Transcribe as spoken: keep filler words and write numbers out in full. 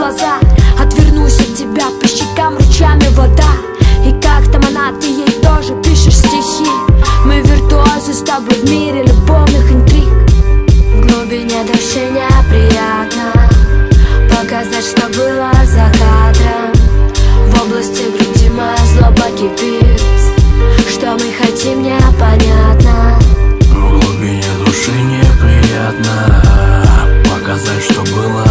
глаза. Отвернусь от тебя, по щекам ручьями вода. И как там она, ты ей тоже пишешь стихи. Мы виртуозы с тобой в мире любовных интриг. В глубине души неприятно показать, что было за кадром. В области груди моя злоба кипит. Что мы хотим, непонятно. В глубине души неприятно показать, что было